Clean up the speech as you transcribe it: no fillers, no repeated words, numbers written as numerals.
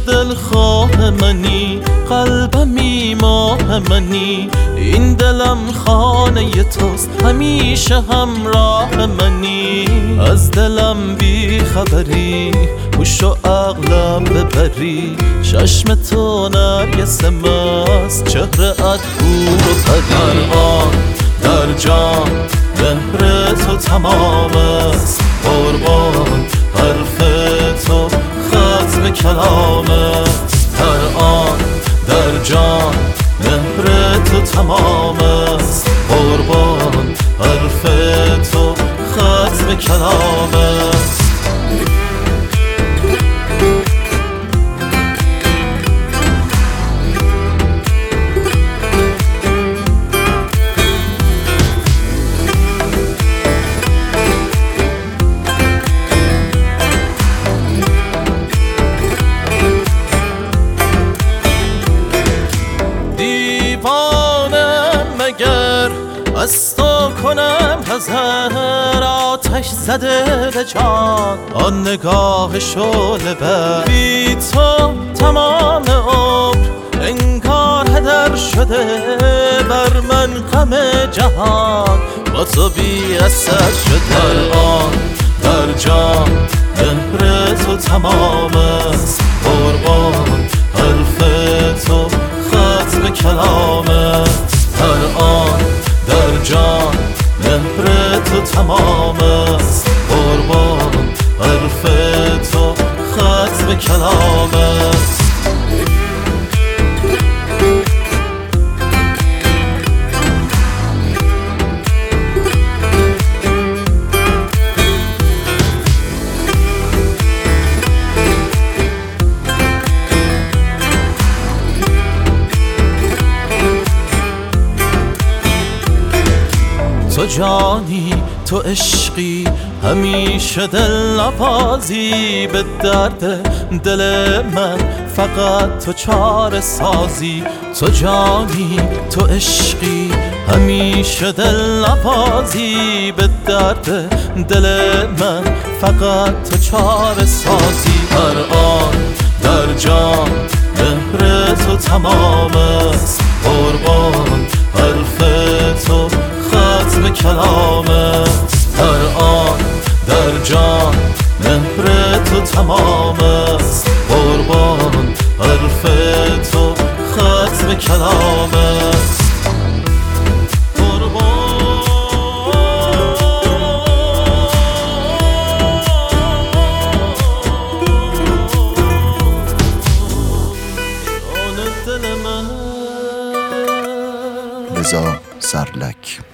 دلخواه منی، قلبمی ماه منی، این دلم خانه توست، همیشه همراه منی. از دلم بی خبری، هوش و عقلم ببری، چشم تو نرگس مست، چهره‌ات حور و پری. در آن در جان مهر تو تمام است، قربان حرف تو ختم کلام است. در آن در جان مهر تو تمام است، قربان حرف تو ختم کلام است. از تو کنم حذر، آتش زده به جان آن نگاه شعله ور. بی تو تمام عمر انگار هدر شده، بر من غم جهان با تو بی اثر شده. در آن در جان مهر تو تمام است، قربان حرف تو ختم کلام است. در آن در جان مهر تو تمام است، قربان حرف تو ختم کلام است. تو جانی تو عشقی، همیشه دل نوازی، به درد دل من فقط تو چاره سازی. تو جانی تو عشقی، همیشه دل نوازی، به درد دل من فقط تو چاره سازی. در آن در جان مهر تو تمام است، قربان حرف تو ختم کلام است. در آن در جان مهر تو تمام است، قربان حرف تو ختم کلام است. رضا سرلک.